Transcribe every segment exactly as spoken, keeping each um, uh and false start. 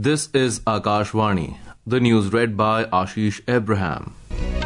This is Akashvani. The news read by Ashish Abraham.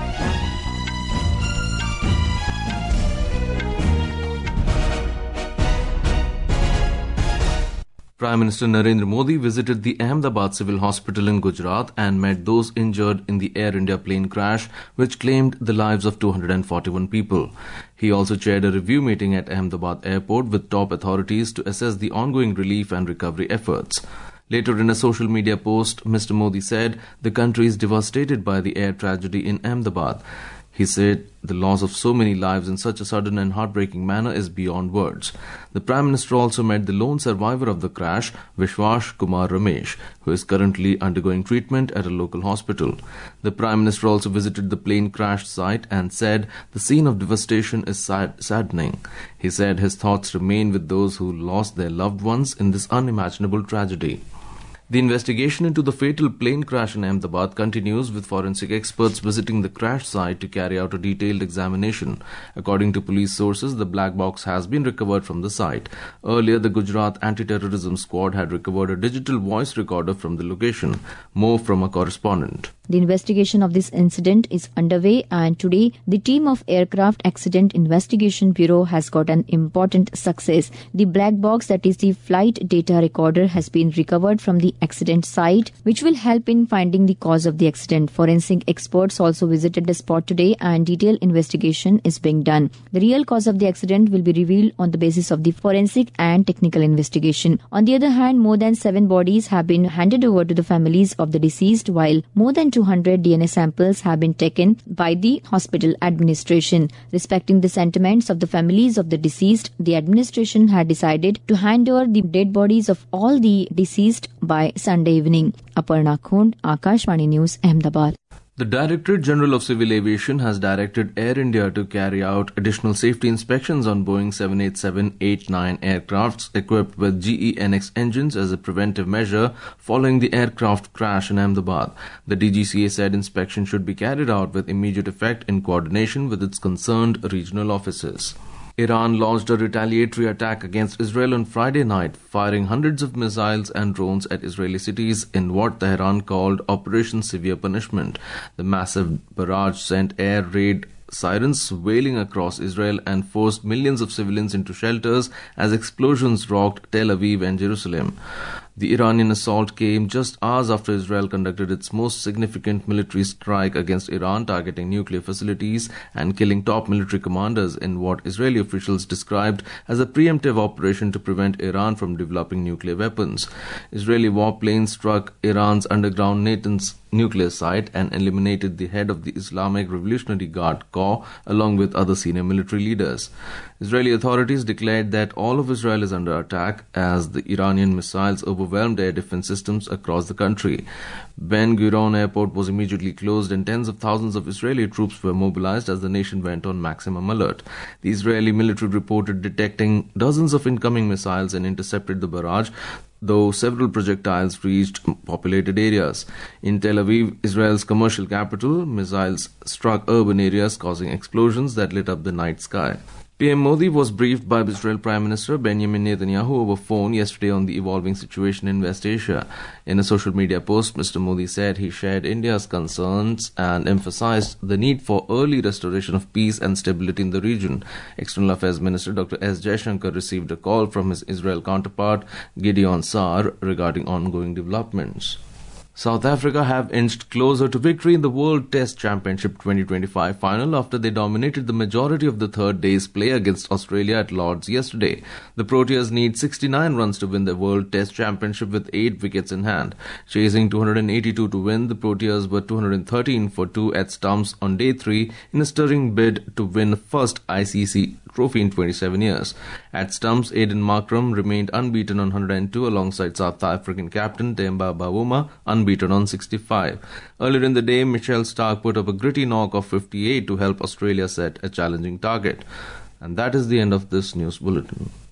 Prime Minister Narendra Modi visited the Ahmedabad Civil Hospital in Gujarat and met those injured in the Air India plane crash, which claimed the lives of two hundred forty-one people. He also chaired a review meeting at Ahmedabad Airport with top authorities to assess the ongoing relief and recovery efforts. Later in a social media post, Mister Modi said the country is devastated by the air tragedy in Ahmedabad. He said the loss of so many lives in such a sudden and heartbreaking manner is beyond words. The Prime Minister also met the lone survivor of the crash, Vishwas Kumar Ramesh, who is currently undergoing treatment at a local hospital. The Prime Minister also visited the plane crash site and said the scene of devastation is sad- saddening. He said his thoughts remain with those who lost their loved ones in this unimaginable tragedy. The investigation into the fatal plane crash in Ahmedabad continues, with forensic experts visiting the crash site to carry out a detailed examination. According to police sources, the black box has been recovered from the site. Earlier, the Gujarat Anti-Terrorism Squad had recovered a digital voice recorder from the location. More from a correspondent. The investigation of this incident is underway, and today the team of Aircraft Accident Investigation Bureau has got an important success. The black box, that is the flight data recorder, has been recovered from the accident site, which will help in finding the cause of the accident. Forensic experts also visited the spot today and detailed investigation is being done. The real cause of the accident will be revealed on the basis of the forensic and technical investigation. On the other hand, more than seven bodies have been handed over to the families of the deceased, while more than two hundred D N A samples have been taken by the hospital administration. Respecting the sentiments of the families of the deceased, the administration had decided to hand over the dead bodies of all the deceased by Sunday evening. Aparna Khund, Akashvani News, Ahmedabad. The Directorate General of Civil Aviation has directed Air India to carry out additional safety inspections on Boeing seven eighty-seven eighty-nine aircrafts equipped with G E N X engines as a preventive measure following the aircraft crash in Ahmedabad. The D G C A said inspection should be carried out with immediate effect in coordination with its concerned regional offices. Iran launched a retaliatory attack against Israel on Friday night, firing hundreds of missiles and drones at Israeli cities in what Tehran called Operation Severe Punishment. The massive barrage sent air raid sirens wailing across Israel and forced millions of civilians into shelters as explosions rocked Tel Aviv and Jerusalem. The Iranian assault came just hours after Israel conducted its most significant military strike against Iran, targeting nuclear facilities and killing top military commanders in what Israeli officials described as a preemptive operation to prevent Iran from developing nuclear weapons. Israeli warplanes struck Iran's underground Natanz nuclear site and eliminated the head of the Islamic Revolutionary Guard Corps along with other senior military leaders. Israeli authorities declared that all of Israel is under attack as the Iranian missiles overwhelmed air defense systems across the country. Ben Gurion Airport was immediately closed and tens of thousands of Israeli troops were mobilized as the nation went on maximum alert. The Israeli military reported detecting dozens of incoming missiles and intercepted the barrage, though several projectiles reached populated areas. In Tel Aviv, Israel's commercial capital, missiles struck urban areas, causing explosions that lit up the night sky. P M Modi was briefed by Israel Prime Minister Benjamin Netanyahu over phone yesterday on the evolving situation in West Asia. In a social media post, Mister Modi said he shared India's concerns and emphasized the need for early restoration of peace and stability in the region. External Affairs Minister Doctor S. Jaishankar received a call from his Israel counterpart Gideon Saar regarding ongoing developments. South Africa have inched closer to victory in the World Test Championship twenty twenty-five final after they dominated the majority of the third day's play against Australia at Lord's yesterday. The Proteas need sixty-nine runs to win the World Test Championship with eight wickets in hand. Chasing two hundred eighty-two to win, the Proteas were two hundred thirteen for two at stumps on day three in a stirring bid to win first I C C trophy in twenty-seven years. At stumps, Aiden Markram remained unbeaten on one hundred two alongside South African captain Temba Bavuma, unbeaten on sixty-five. Earlier in the day, Michelle Stark put up a gritty knock of fifty-eight to help Australia set a challenging target. And that is the end of this news bulletin.